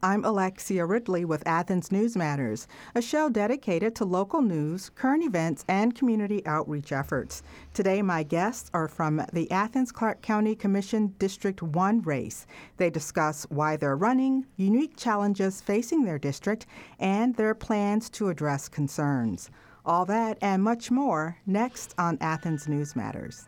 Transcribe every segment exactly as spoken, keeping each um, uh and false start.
I'm Alexia Ridley with Athens News Matters, a show dedicated to local news, current events, and community outreach efforts. Today, my guests are from the Athens-Clarke County Commission District one race. They discuss why they're running, unique challenges facing their district, and their plans to address concerns. All that and much more next on Athens News Matters.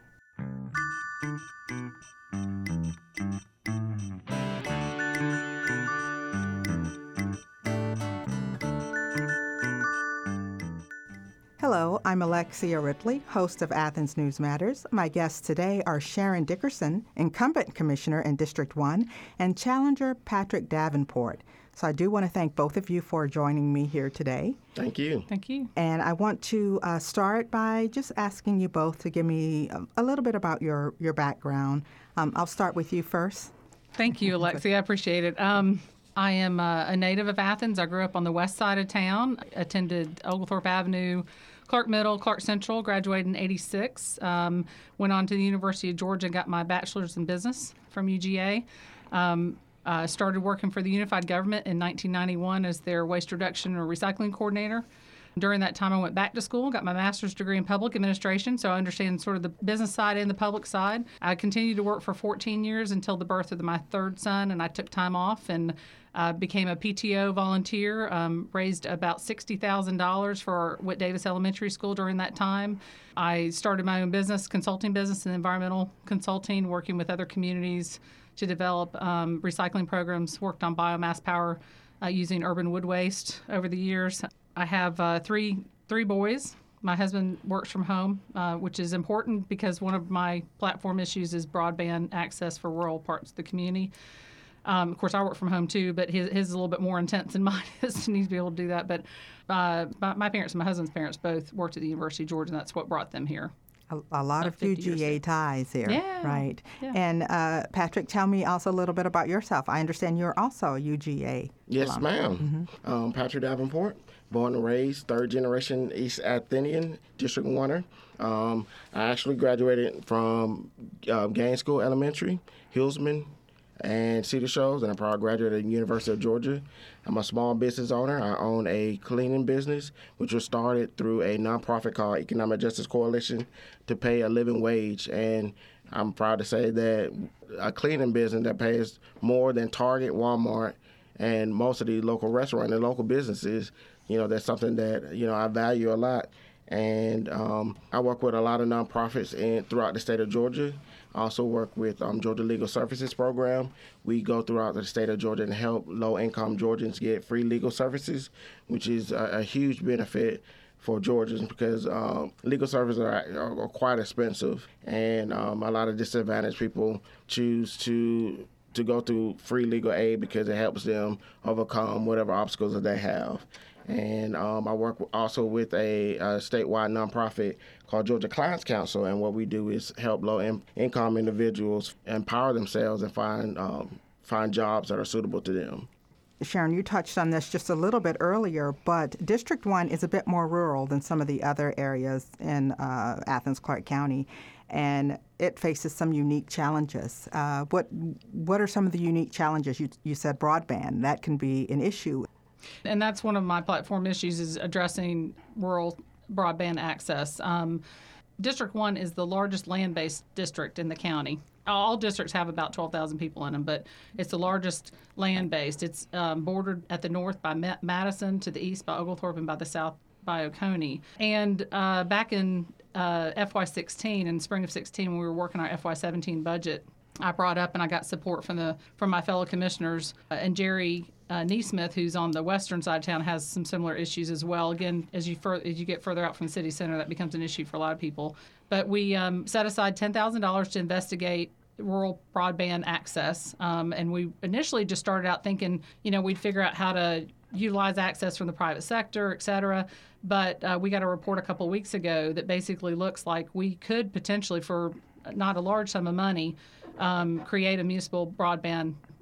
Hello, I'm Alexia Ridley, host of Athens News Matters. My guests today are Sharon Dickerson, incumbent commissioner in District one, and challenger Patrick Davenport. So I do want to thank both of you for joining me here today. Thank you. Thank you. And I want to uh, start by just asking you both to give me a, a little bit about your, your background. Um, I'll start with you first. Thank you, Alexia. I appreciate it. Um, I am uh, a native of Athens. I grew up on the west side of town, attended Oglethorpe Avenue, Clarke Middle, Clarke Central, graduated in eighty-six, um, went on to the University of Georgia and got my bachelor's in business from U G A. Um, uh, started working for the Unified Government in nineteen ninety-one as their waste reduction or recycling coordinator. During that time, I went back to school, got my master's degree in public administration, so I understand sort of the business side and the public side. I continued to work for fourteen years until the birth of my third son, and I took time off and uh, became a P T O volunteer, um, raised about sixty thousand dollars for Whit Davis Elementary School during that time. I started my own business, consulting business and environmental consulting, working with other communities to develop um, recycling programs, worked on biomass power uh, using urban wood waste over the years. I have uh, three three boys. My husband works from home, uh, which is important because one of my platform issues is broadband access for rural parts of the community. Um, of course, I work from home too, but his, his is a little bit more intense than mine is to need to be able to do that. But uh, my, my parents and my husband's parents both worked at the University of Georgia, and that's what brought them here. A, a lot of U G A ties here, yeah, right? Yeah. And uh, Patrick, tell me also a little bit about yourself. I understand you're also a U G A. Yes, alum. ma'am. Mm-hmm. Um, Patrick Davenport, born and raised, third generation East Athenian, District One-er. Um, I actually graduated from uh, Gaines School Elementary, Hillsman, and Cedar Shoals, and I probably graduated at the University of Georgia. I'm a small business owner. I own a cleaning business, which was started through a nonprofit called Economic Justice Coalition to pay a living wage. And I'm proud to say that a cleaning business that pays more than Target, Walmart, and most of the local restaurants and local businesses, you know, that's something that, you know, I value a lot. And um, I work with a lot of nonprofits in, throughout the state of Georgia. I also work with um, Georgia Legal Services Program. We go throughout the state of Georgia and help low-income Georgians get free legal services, which is a, a huge benefit for Georgians because um, legal services are, are, are quite expensive, and um, a lot of disadvantaged people choose to to go through free legal aid because it helps them overcome whatever obstacles that they have. And um, I work also with a, a statewide nonprofit called Georgia Clients Council, and what we do is help low-income individuals empower themselves and find um, find jobs that are suitable to them. Sharon, you touched on this just a little bit earlier, but District one is a bit more rural than some of the other areas in uh, Athens-Clarke County, and it faces some unique challenges. Uh, what what are some of the unique challenges? You, you said broadband. That can be an issue. And that's one of my platform issues is addressing rural broadband access. Um, District one is the largest land-based district in the county. All districts have about twelve thousand people in them, but it's the largest land-based. It's um, bordered at the north by Ma- Madison, to the east by Oglethorpe, and by the south by Oconee. And uh, back in uh, F Y sixteen, in spring of sixteen, when we were working our F Y seventeen budget, I brought up and I got support from the from my fellow commissioners, uh, and Jerry uh, Neesmith, who's on the western side of town, has some similar issues as well. Again, as you fur- as you get further out from the city center, that becomes an issue for a lot of people. But we um, set aside ten thousand dollars to investigate rural broadband access, um, and we initially just started out thinking, you know, we'd figure out how to utilize access from the private sector, et cetera. But uh, we got a report a couple weeks ago that basically looks like we could potentially, for not a large sum of money, um, create a municipal broadband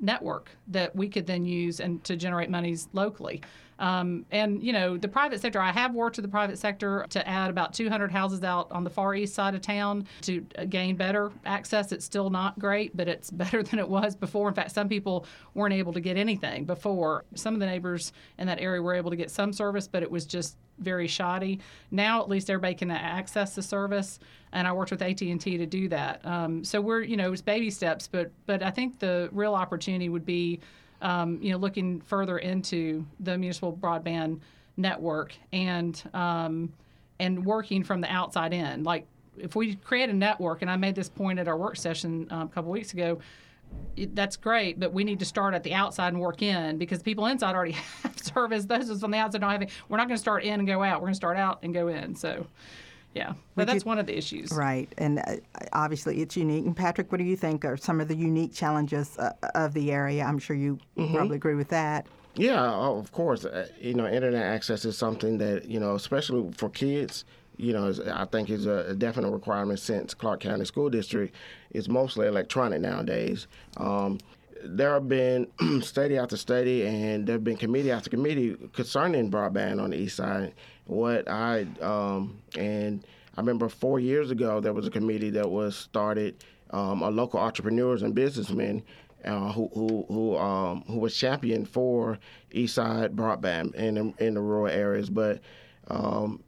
network that we could then use and to generate monies locally. Um, and, you know, the private sector, I have worked with the private sector to add about two hundred houses out on the far east side of town to gain better access. It's still not great, but it's better than it was before. In fact, some people weren't able to get anything before. Some of the neighbors in that area were able to get some service, but it was just very shoddy. Now, at least everybody can access the service, and I worked with A T and T to do that. Um, so we're, you know, it's baby steps, but but I think the real opportunity would be Um, you know, looking further into the municipal broadband network and um, and working from the outside in. Like, if we create a network, and I made this point at our work session um, a couple weeks ago, it, that's great, but we need to start at the outside and work in, because people inside already have service. Those on the outside don't have it. We're not going to start in and go out. We're going to start out and go in. So, yeah, but that's you, one of the issues. Right, and uh, obviously it's unique. And Patrick, what do you think are some of the unique challenges uh, of the area? I'm sure you mm-hmm. probably agree with that. Yeah, of course. Uh, you know, internet access is something that, you know, especially for kids, you know, is, I think is a, a definite requirement, since Clark County School District is mostly electronic nowadays. Um, there have been study after study, and there have been committee after committee concerning broadband on the east side. What I um, and I remember four years ago there was a committee that was started, um, of local entrepreneurs and businessmen uh, who who who, um, who was championed for east side broadband in the, in the rural areas, but um,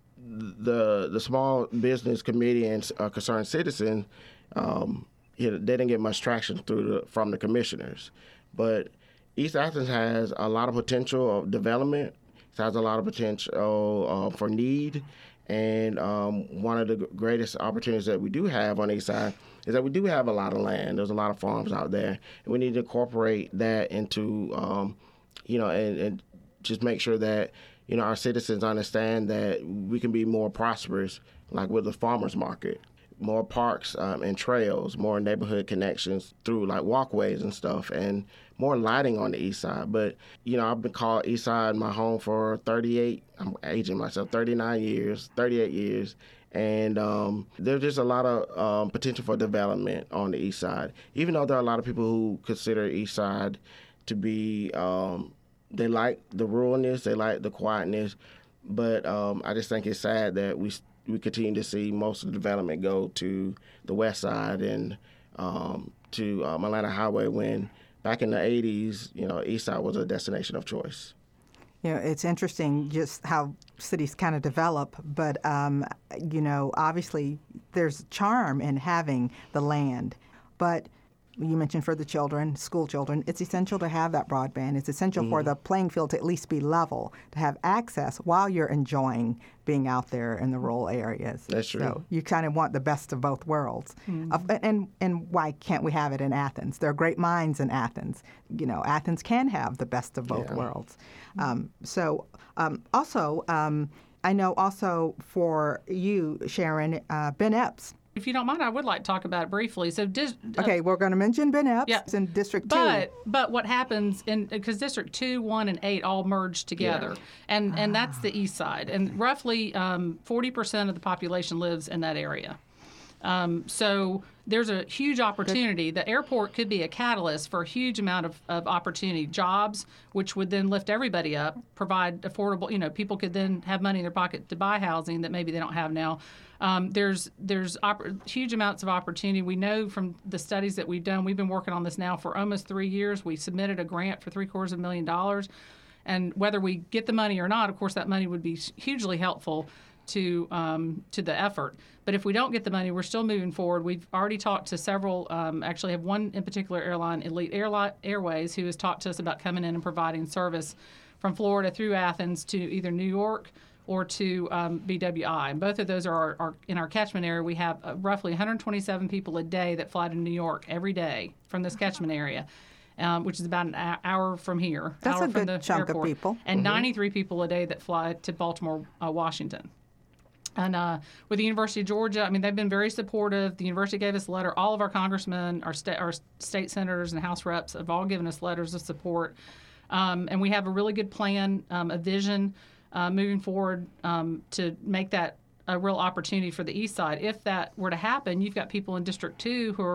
the the small business committee and uh, concerned citizens. Um, You know, they didn't get much traction through the, from the commissioners. But East Athens has a lot of potential of development. It has a lot of potential uh, for need. And um, one of the greatest opportunities that we do have on the east side is that we do have a lot of land. There's a lot of farms out there. And we need to incorporate that into, um, you know, and, and just make sure that, you know, our citizens understand that we can be more prosperous, like with the farmers market. More parks um, and trails, more neighborhood connections through like walkways and stuff, and more lighting on the east side. But, you know, I've been called east side my home for thirty-eight, I'm aging myself, thirty-nine years, thirty-eight years. And um, there's just a lot of um, potential for development on the east side, even though there are a lot of people who consider east side to be, um, they like the ruralness, they like the quietness. But um, I just think it's sad that we we continue to see most of the development go to the west side and um, to um, Atlanta Highway, when back in the eighties, you know, east side was a destination of choice. You know, it's interesting just how cities kind of develop, but, um, you know, obviously there's charm in having the land, but you mentioned for the children, school children, it's essential to have that broadband. It's essential mm-hmm. for the playing field to at least be level, to have access while you're enjoying being out there in the rural areas. That's true. So you kind of want the best of both worlds. Mm-hmm. Uh, and and why can't we have it in Athens? There are great minds in Athens. You know, Athens can have the best of both yeah. worlds. Um, so um, also, um, I know also for you, Sharon, uh, Ben Epps. If you don't mind, I would like to talk about it briefly. So, dis, uh, okay, we're going to mention Ben Epps yeah. in District Two. But but what happens in because District Two, One, and Eight all merge together, yeah. and and that's the east side, and roughly um, forty percent of the population lives in that area. Um, so there's a huge opportunity. The airport could be a catalyst for a huge amount of, of opportunity, jobs, which would then lift everybody up, provide affordable, you know, people could then have money in their pocket to buy housing that maybe they don't have now. Um, there's there's opp- huge amounts of opportunity. We know from the studies that we've done, we've been working on this now for almost three years. We submitted a grant for three quarters of a million dollars. And whether we get the money or not, of course, that money would be hugely helpful to um, to the effort. But if we don't get the money, we're still moving forward. We've already talked to several, um, actually have one in particular airline, Elite Airli- Airways, who has talked to us about coming in and providing service from Florida through Athens to either New York or to um, B W I. And both of those are, our, are in our catchment area. We have uh, roughly one hundred twenty-seven people a day that fly to New York every day from this catchment area. Um, which is about an hour from here. That's hour a from good the chunk airport, of people. And mm-hmm. ninety-three people a day that fly to Baltimore, uh, Washington. And uh, with the University of Georgia, I mean, they've been very supportive. The university gave us a letter. All of our congressmen, our, sta- our state senators and House reps have all given us letters of support. Um, and we have a really good plan, um, a vision uh, moving forward um, to make that a real opportunity for the east side. If that were to happen, you've got people in District two who are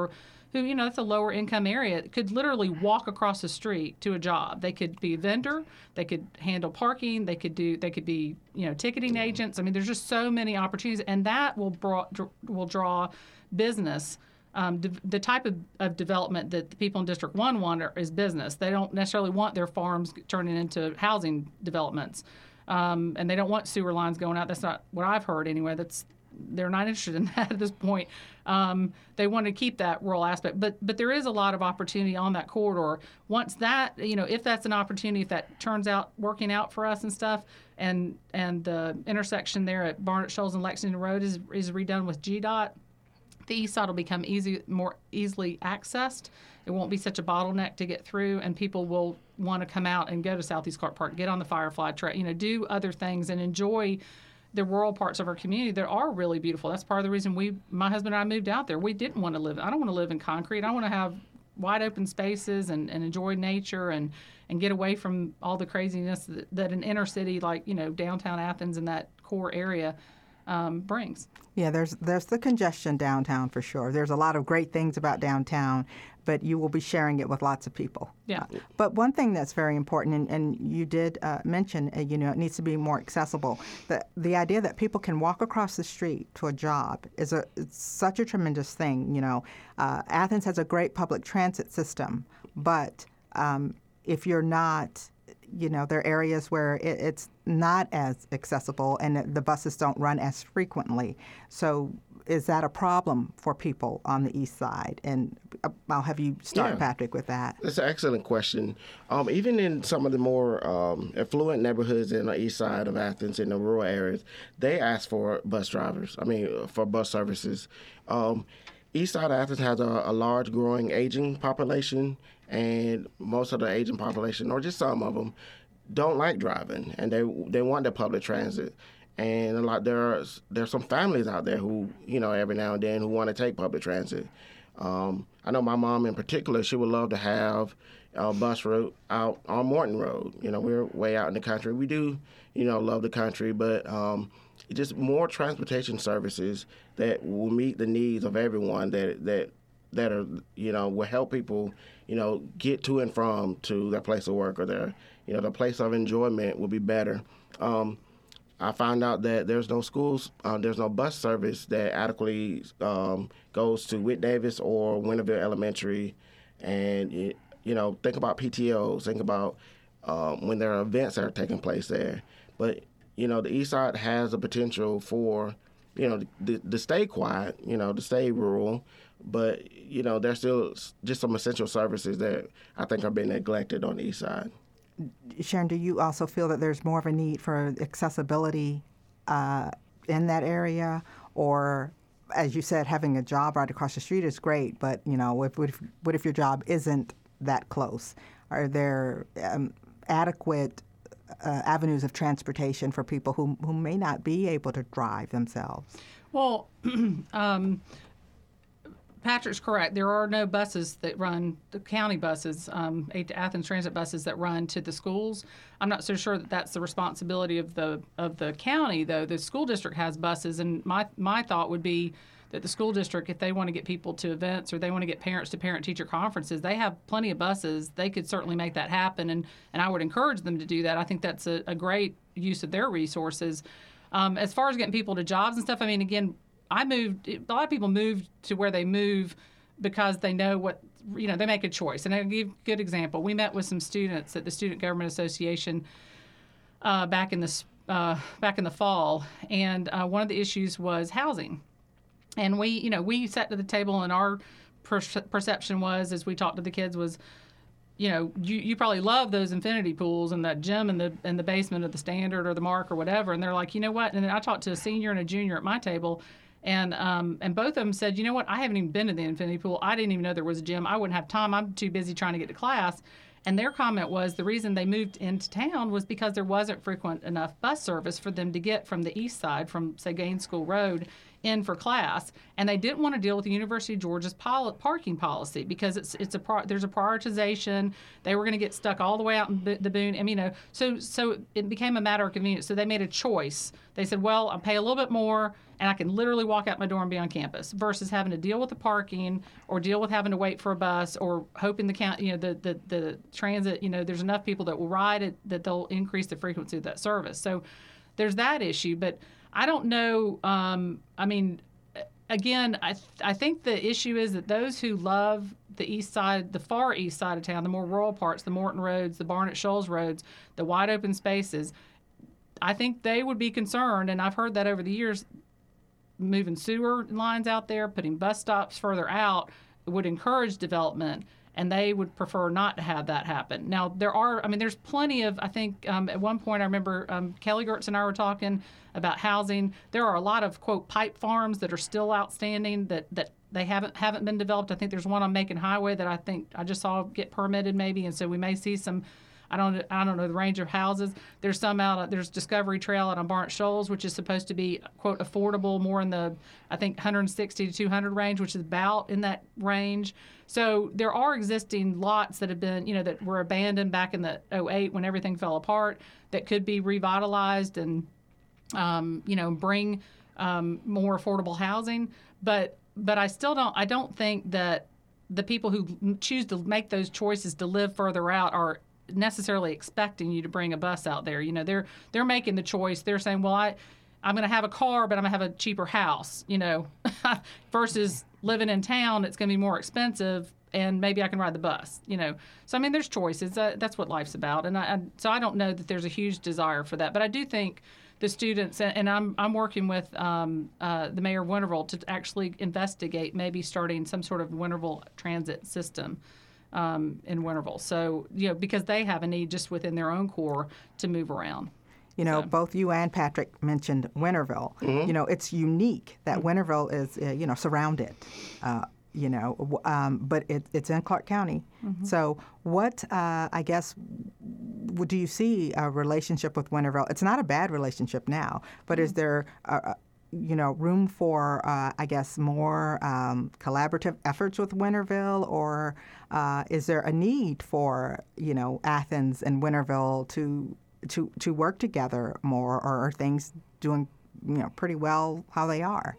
who, you know, that's a lower income area, could literally walk across the street to a job. They could be a vendor, they could handle parking, they could do, they could be, you know, ticketing agents. I mean, there's just so many opportunities, and that will draw, will draw business. Um, de- the type of, of development that the people in District one want are, is business. They don't necessarily want their farms turning into housing developments, um, and they don't want sewer lines going out. That's not what I've heard anyway. That's they're not interested in that at this point. Um, they want to keep that rural aspect, but but there is a lot of opportunity on that corridor. Once that, you know, if that's an opportunity, if that turns out working out for us and stuff, and and the intersection there at Barnett Shoals and Lexington Road is is redone with G DOT, the east side will become easy, more easily accessed. It won't be such a bottleneck to get through, and people will want to come out and go to Southeast Clark Park, get on the Firefly Trail, you know, do other things and enjoy the rural parts of our community that are really beautiful. That's part of the reason we, my husband and I moved out there. We didn't want to live, I don't want to live in concrete. I want to have wide open spaces and, and enjoy nature and, and get away from all the craziness that, that an inner city like, you know, downtown Athens and that core area um, brings. Yeah, there's there's the congestion downtown for sure. There's a lot of great things about downtown, but you will be sharing it with lots of people. Yeah. Uh, but one thing that's very important, and, and you did uh, mention, uh, you know, it needs to be more accessible. The, the idea that people can walk across the street to a job is a it's such a tremendous thing. You know, uh, Athens has a great public transit system, but um, if you're not, you know, there are areas where it, it's not as accessible and the buses don't run as frequently. So is that a problem for people on the east side? And I'll have you start, Yeah. Patrick, with that. That's an excellent question. Um, even in some of the more um, affluent neighborhoods in the east side of Athens, in the rural areas, they ask for bus drivers, I mean, for bus services. Um, east side of Athens has a, a large growing aging population, and most of the aging population, or just some of them, don't like driving, and they they want the public transit. And a lot there's there's some families out there who, you know, every now and then who want to take public transit. Um, I know my mom in particular, she would love to have a bus route out on Morton Road. You know, we're way out in the country. We do, you know, love the country, but um, just more transportation services that will meet the needs of everyone that that that are, you know, will help people, you know, get to and from to their place of work or their, you know, the place of enjoyment will be better. Um, I found out that there's no schools, uh, there's no bus service that adequately um, goes to Whit Davis or Winterville Elementary. And, it, you know, think about P T Os, think about um, when there are events that are taking place there. But, you know, the east side has the potential for, you know, to, to stay quiet, you know, to stay rural. But, you know, there's still just some essential services that I think are being neglected on the east side. Sharon, do you also feel that there's more of a need for accessibility uh, in that area? Or, as you said, having a job right across the street is great, but, you know, if, what, if, what if your job isn't that close? Are there um, adequate uh, avenues of transportation for people who, who may not be able to drive themselves? Well, um, Patrick's correct. There are no buses that run, the county buses, um, Athens Transit buses that run to the schools. I'm not so sure that that's the responsibility of the of the county, though. The school district has buses, and my my thought would be that the school district, if they want to get people to events or they want to get parents to parent-teacher conferences, they have plenty of buses. They could certainly make that happen, and, and I would encourage them to do that. I think that's a, a great use of their resources. Um, as far as getting people to jobs and stuff, I mean, again, I moved, a lot of people move to where they move because they know what, you know, they make a choice. And I'll give a good example. We met with some students at the Student Government Association uh, back in the uh, back in the fall, and uh, one of the issues was housing. And we, you know, we sat to the table, and our per- perception was, as we talked to the kids, was, you know, you, you probably love those infinity pools and that gym in the in the basement of the Standard or the Mark or whatever. And they're like, you know what? And then I talked to a senior and a junior at my table, and um, and both of them said, you know what? I haven't even been to the infinity pool. I didn't even know there was a gym. I wouldn't have time. I'm too busy trying to get to class. And their comment was the reason they moved into town was because there wasn't frequent enough bus service for them to get from the east side, from, say, Gaines School Road, in for class, and they didn't want to deal with the University of Georgia's pol- parking policy because it's it's a pro- there's a prioritization. They were going to get stuck all the way out in B- the Boone. I mean, you know, so so it became a matter of convenience. So they made a choice. They said, well, I'll pay a little bit more, and I can literally walk out my door and be on campus, versus having to deal with the parking or deal with having to wait for a bus or hoping the count, you know, the the the transit. You know, there's enough people that will ride it that they'll increase the frequency of that service. So there's that issue, but I don't know. Um, I mean, again, I th- I think the issue is that those who love the east side, the far east side of town, the more rural parts, the Morton roads, the Barnett Shoals roads, the wide open spaces, I think they would be concerned, and I've heard that over the years, moving sewer lines out there, putting bus stops further out would encourage development, and they would prefer not to have that happen. Now, there are, I mean, there's plenty of, I think, um, at one point I remember um, Kelly Gertz and I were talking about housing. There are a lot of, quote, pipe farms that are still outstanding that, that they haven't haven't been developed. I think there's one on Macon Highway that I think I just saw get permitted maybe, and so we may see some, I don't I don't know the range of houses. There's some out, there's Discovery Trail out on Barnett Shoals, which is supposed to be, quote, affordable, more in the, I think, one sixty to two hundred range, which is about in that range. So there are existing lots that have been, you know, that were abandoned back in the oh eight when everything fell apart that could be revitalized and, um, you know, bring um, more affordable housing. But but I still don't, I don't think that the people who choose to make those choices to live further out are necessarily expecting you to bring a bus out there. You know, they're they're making the choice. They're saying, well, I, I'm going to have a car, but I'm going to have a cheaper house, you know, versus living in town, it's going to be more expensive, and maybe I can ride the bus, you know. So, I mean, there's choices. Uh, that's what life's about. And I, I, so I don't know that there's a huge desire for that. But I do think the students, and, and I'm I'm working with um, uh, the mayor of Winterville to actually investigate maybe starting some sort of Winterville transit system um, in Winterville. So, you know, because they have a need just within their own core to move around. You know, So. both you and Patrick mentioned Winterville. Mm-hmm. You know, it's unique that Winterville is, uh, you know, surrounded, uh, you know, w- um, but it, it's in Clark County. Mm-hmm. So what, uh, I guess, w- do you see a relationship with Winterville? It's not a bad relationship now, but mm-hmm. is there, uh, you know, room for, uh, I guess, more um, collaborative efforts with Winterville, or uh, is there a need for, you know, Athens and Winterville to to to work together more, or are things doing, you know, pretty well how they are?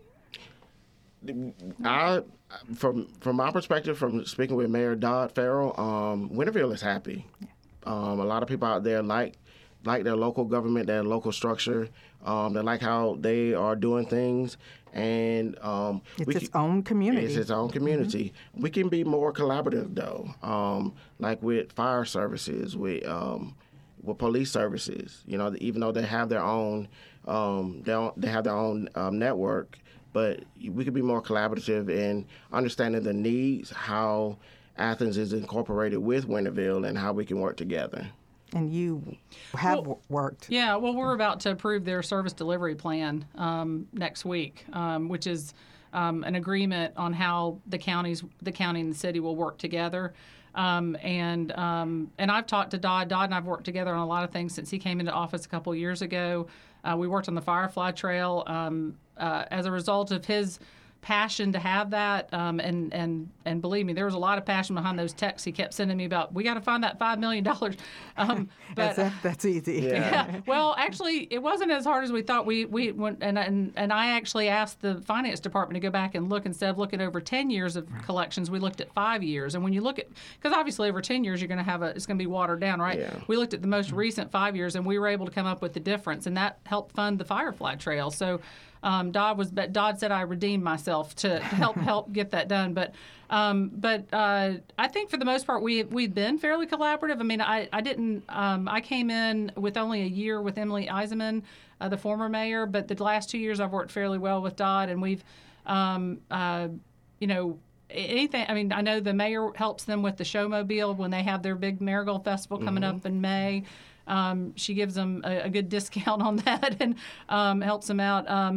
I, from from my perspective, from speaking with Mayor Dodd Farrell, um, Winterville is happy. Yeah. Um, a lot of people out there like like their local government, their local structure. Um, they like how they are doing things, and um, it's we its can, own community. It's its own community. Mm-hmm. We can be more collaborative, though, um, like with fire services, with um, with police services. You know, even though they have their own, um, they don't, they have their own um, network, but we could be more collaborative in understanding the needs, how Athens is incorporated with Winterville, and how we can work together. And you have well, worked. Yeah, well, we're about to approve their service delivery plan um, next week, um, which is um, an agreement on how the counties, the county and the city will work together. Um, and um, and I've talked to Dodd. Dodd and I've worked together on a lot of things since he came into office a couple of years ago. Uh, we worked on the Firefly Trail um, uh, as a result of his passion to have that, um, and and and believe me, there was a lot of passion behind those texts he kept sending me about, we got to find that five million dollars. Um, but that's, that's easy. Yeah. yeah. Well, actually, it wasn't as hard as we thought. We we went, and and and I actually asked the finance department to go back and look, instead of looking over ten years of collections, we looked at five years. And when you look at, because obviously over ten years you're going to have a, it's going to be watered down, right? Yeah. We looked at the most recent five years, and we were able to come up with the difference, and that helped fund the Firefly Trail. So. Um, Dodd was, but Dodd said I redeemed myself to help help get that done. But um, but uh, I think for the most part we we've been fairly collaborative. I mean, I I didn't um, I came in with only a year with Emily Eisenman, uh, the former mayor, but the last two years I've worked fairly well with Dodd, and we've um, uh, you know. Anything. I mean, I know the mayor helps them with the Showmobile when they have their big Marigold Festival coming mm-hmm. up in May. Um, she gives them a, a good discount on that and um, helps them out. Um,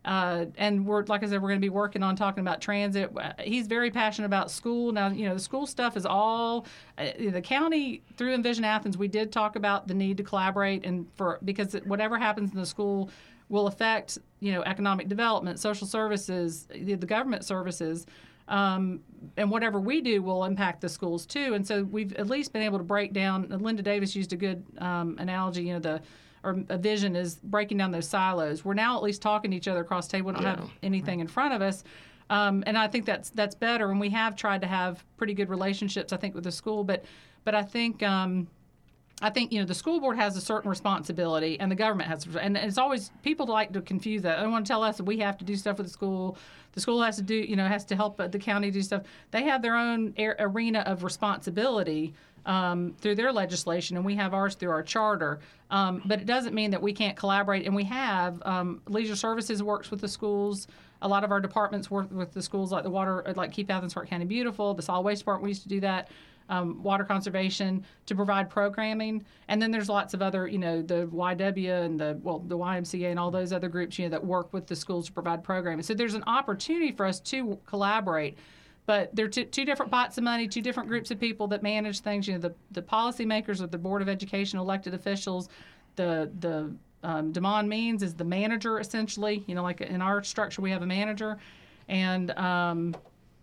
Uh, and we're, like I said, we're going to be working on talking about transit. He's very passionate about school. Now, you know, the school stuff is all uh, the county through Envision Athens. We did talk about the need to collaborate, and for because whatever happens in the school will affect, you know, economic development, social services, the, the government services. Um, and whatever we do will impact the schools too. And so we've at least been able to break down. Linda Davis used a good um, analogy. You know, the or a vision is breaking down those silos. We're now at least talking to each other across the table. We don't yeah. have anything in front of us. Um, and I think that's that's better. And we have tried to have pretty good relationships, I think, with the school. But but I think um, I think you know the school board has a certain responsibility, and the government has. And it's always people like to confuse that. They want to tell us that we have to do stuff with the school. The school has to do you know has to help the county do stuff. They have their own air, arena of responsibility. Um, through their legislation, and we have ours through our charter. Um, but it doesn't mean that we can't collaborate, and we have. Um, Leisure Services works with the schools. A lot of our departments work with the schools, like the water, like Keep Athens Clark County Beautiful. The Solid Waste Department, we used to do that. Um, water conservation to provide programming, and then there's lots of other, you know, the Y W and the well, the Y M C A and all those other groups, you know, that work with the schools to provide programming. So there's an opportunity for us to collaborate. But they're two, two different pots of money, two different groups of people that manage things. You know, the, the policymakers of the Board of Education, elected officials, the the um, Damon Means is the manager essentially. You know, like in our structure, we have a manager, and um,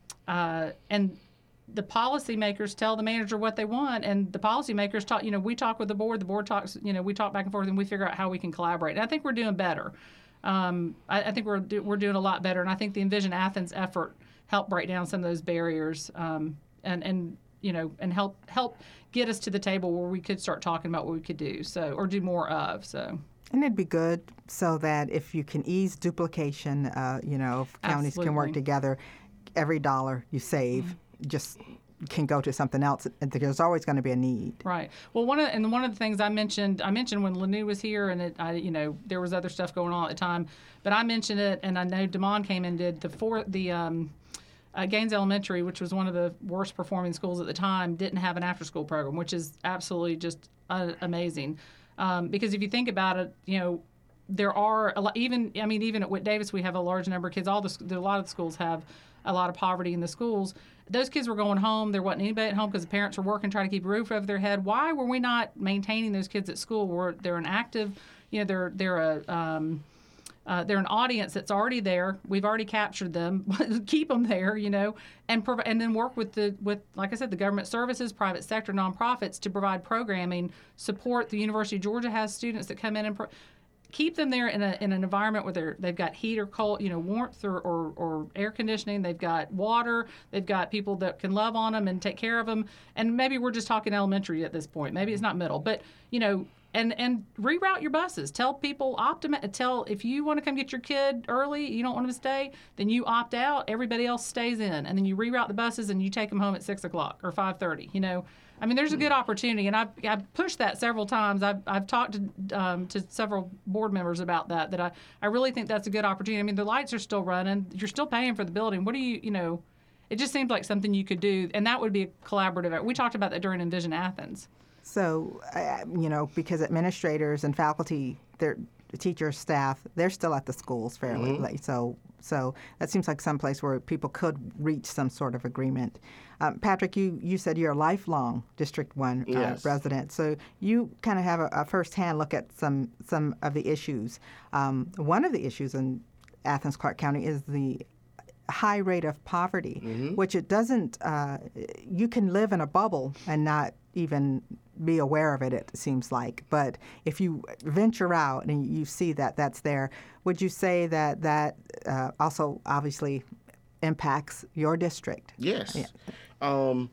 uh, and the policymakers tell the manager what they want, and the policymakers talk. You know, we talk with the board. The board talks. You know, we talk back and forth, and we figure out how we can collaborate. And I think we're doing better. Um, I, I think we're do, we're doing a lot better, and I think the Envision Athens effort help break down some of those barriers, um, and and you know, and help help get us to the table where we could start talking about what we could do, so or do more of. So. And it'd be good so that if you can ease duplication, uh, you know, if counties Absolutely. can work together, every dollar you save mm-hmm. just can go to something else. There's always going to be a need. Right. Well, one of and one of the things I mentioned, I mentioned when Lanu was here, and it, I, you know, there was other stuff going on at the time, but I mentioned it, and I know Damon came and did the four the. Um, Uh, Gaines Elementary, which was one of the worst performing schools at the time, didn't have an after-school program, which is absolutely just uh, amazing. Um, because if you think about it, you know, there are a lot, even I mean, even at Whit Davis, we have a large number of kids. All the a lot of the schools have a lot of poverty in the schools. Those kids were going home. There wasn't anybody at home because the parents were working, trying to keep a roof over their head. Why were we not maintaining those kids at school? Where they're an active, you know, they're they're a um, Uh, they're an audience that's already there. We've already captured them. Keep them there, you know, and prov- and then work with the with like I said, the government services, private sector, nonprofits to provide programming support. The University of Georgia has students that come in and pro- keep them there in a in an environment where they're they've got heat or cold, you know, warmth or, or or air conditioning. They've got water. They've got people that can love on them and take care of them. And maybe we're just talking elementary at this point. Maybe it's not middle, but you know. And and reroute your buses. Tell people optimi- Tell if you want to come get your kid early, you don't want them to stay, then you opt out. Everybody else stays in, and then you reroute the buses and you take them home at six o'clock or five thirty. You know, I mean, there's a good opportunity, and I've I've pushed that several times. I've I've talked to um, to several board members about that. That I I really think that's a good opportunity. I mean, the lights are still running. You're still paying for the building. What do you you know? It just seems like something you could do, and that would be a collaborative. We talked about that during Envision Athens. So, uh, you know, because administrators and faculty, their teachers, staff, they're still at the schools fairly Mm-hmm. late. So, so that seems like some place where people could reach some sort of agreement. Um, Patrick, you, you said you're a lifelong District One uh, Yes. resident, so you kind of have a, a firsthand look at some some of the issues. Um, one of the issues in Athens Clarke County is the high rate of poverty, Mm-hmm. which it doesn't. Uh, you can live in a bubble and not even be aware of it, it seems like. But if you venture out and you see that that's there, would you say that that uh, also obviously impacts your district? Yes. Yeah. Um,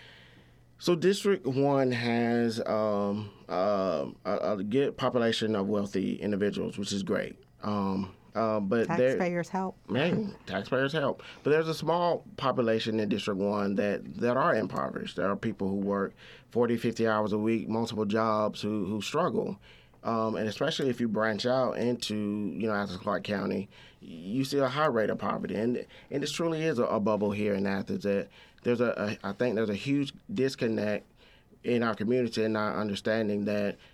so District One has um, uh, a, a good population of wealthy individuals, which is great. Um, uh, but there- Taxpayers help. Man, taxpayers help. But there's a small population in District one that, that are impoverished. There are people who work forty, fifty hours a week, multiple jobs, who, who struggle. Um, and especially if you branch out into, you know, Athens Clarke County, you see a high rate of poverty. And and this truly is a, a bubble here in Athens. That there's a, a I think there's a huge disconnect in our community and our understanding that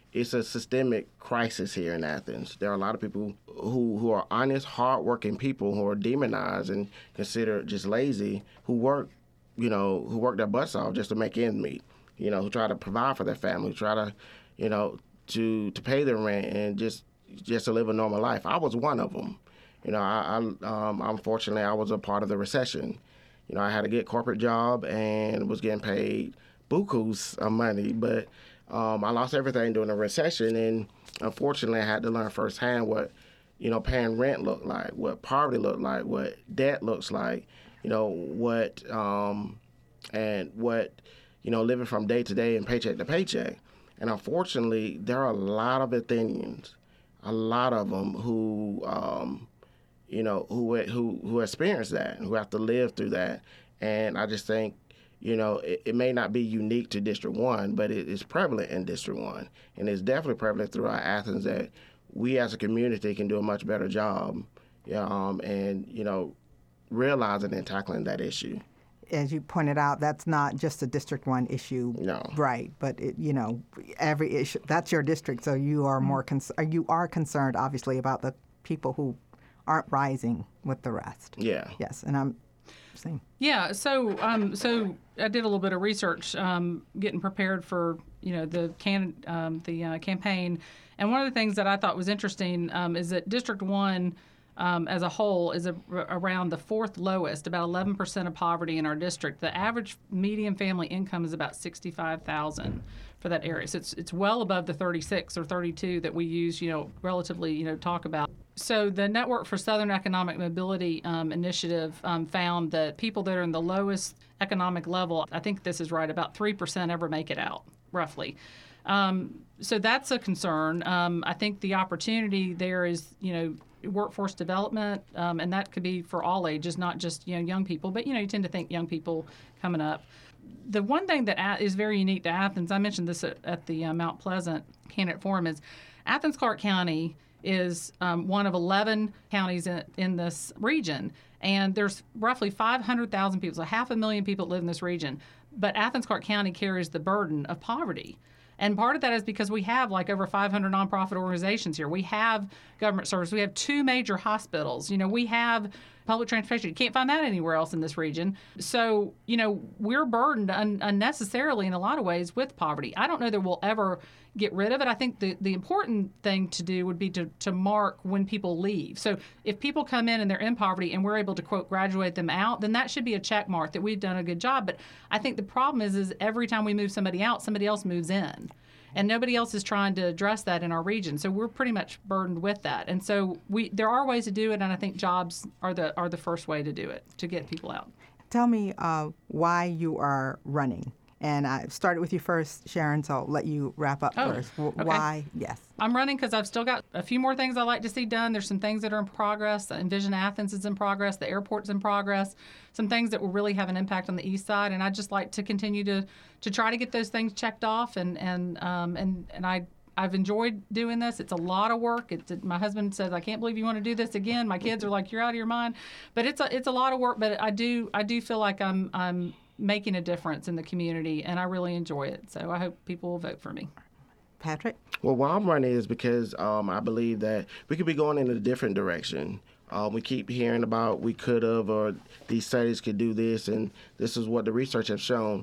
it's a systemic crisis here in Athens. There are a lot of people who, who are honest, hardworking people who are demonized and considered just lazy, who work, you know, who work their butts off just to make ends meet, you know, who try to provide for their family, who try to, you know, to to pay their rent and just just to live a normal life. I was one of them. You know, I, I um, unfortunately, I was a part of the recession. You know, I had a good corporate job and was getting paid bukus of money, but um, I lost everything during the recession, and unfortunately, I had to learn firsthand what, you know, paying rent looked like, what poverty looked like, what debt looks like, you know, what um, and what, you know, living from day to day and paycheck to paycheck. And unfortunately, there are a lot of Athenians, a lot of them who, um, you know, who who who experience that, who have to live through that. And I just think, you know, it, it may not be unique to District one, but it is prevalent in District one. And it's definitely prevalent throughout Athens that we as a community can do a much better job, yeah, um, and, you know, realizing and tackling that issue. As you pointed out, that's not just a District one issue, no. Right? But it, you know, every issue, that's your district, so you are more cons- you are concerned, obviously, about the people who aren't rising with the rest. Yeah. Yes, and I'm saying. Yeah. So, um, so I did a little bit of research, um, getting prepared for you know the can um, the uh, campaign, and one of the things that I thought was interesting um, is that District one. Um, as a whole is a, around the fourth lowest, about eleven percent of poverty in our district. The average median family income is about sixty-five thousand dollars for that area. So it's it's well above the thirty-six or thirty-two that we use, you know, relatively, you know, talk about. So the Network for Southern Economic Mobility um, initiative um, found that people that are in the lowest economic level, I think this is right, about three percent ever make it out, roughly. Um, so that's a concern. Um, I think the opportunity there is, you know, workforce development, um, and that could be for all ages, not just, you know, young people, but, you know, you tend to think young people coming up. The one thing that is very unique to Athens, I mentioned this at, at the uh, Mount Pleasant Candidate Forum, is Athens-Clarke County is um, one of eleven counties in, in this region, and there's roughly five hundred thousand people, so half a million people live in this region, but Athens-Clarke County carries the burden of poverty. And part of that is because we have like over five hundred nonprofit organizations here. We have government service. We have two major hospitals. You know, we have public transportation. You can't find that anywhere else in this region. So, you know, we're burdened un- unnecessarily in a lot of ways with poverty. I don't know that we'll ever get rid of it. I think the, the important thing to do would be to, to mark when people leave. So if people come in and they're in poverty and we're able to, quote, graduate them out, then that should be a check mark that we've done a good job. But I think the problem is, is every time we move somebody out, somebody else moves in. And nobody else is trying to address that in our region. So we're pretty much burdened with that. And so we there are ways to do it, and I think jobs are the are the first way to do it, to get people out. Tell me uh, why you are running. And I started with you first, Sharon, so I'll let you wrap up oh, first. W- okay. Why? Yes. I'm running because I've still got a few more things I'd like to see done. There's some things that are in progress. Envision Athens is in progress. The airport's in progress. Some things that will really have an impact on the east side. And I'd just like to continue to, to try to get those things checked off. And and um, and, and I, I've enjoyed doing this. It's a lot of work. It's, my husband says, I can't believe you want to do this again. My kids are like, you're out of your mind. But it's a, it's a lot of work. But I do I do feel like I'm I'm making a difference in the community, and I really enjoy it. So I hope people will vote for me. Patrick? Well, why I'm running is because um, I believe that we could be going in a different direction. Uh, we keep hearing about we could have, or these studies could do this, and this is what the research has shown.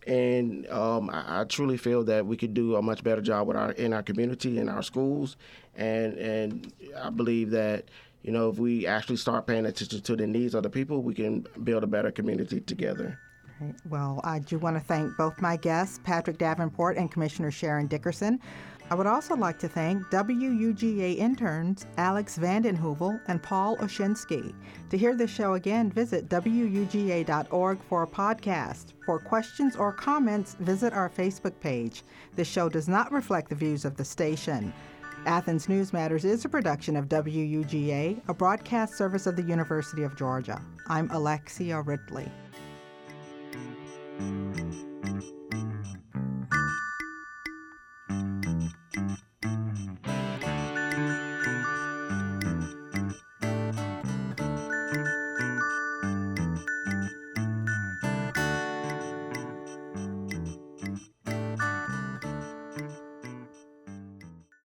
And um, I, I truly feel that we could do a much better job with our in our community, in our schools, and and I believe that, you know, if we actually start paying attention to the needs of the people, we can build a better community together. Well, I do want to thank both my guests, Patrick Davenport and Commissioner Sharon Dickerson. I would also like to thank W U G A interns Alex Vandenhoevel and Paul Oshinsky. To hear this show again, visit W U G A dot org for a podcast. For questions or comments, visit our Facebook page. This show does not reflect the views of the station. Athens News Matters is a production of W U G A, a broadcast service of the University of Georgia. I'm Alexia Ridley.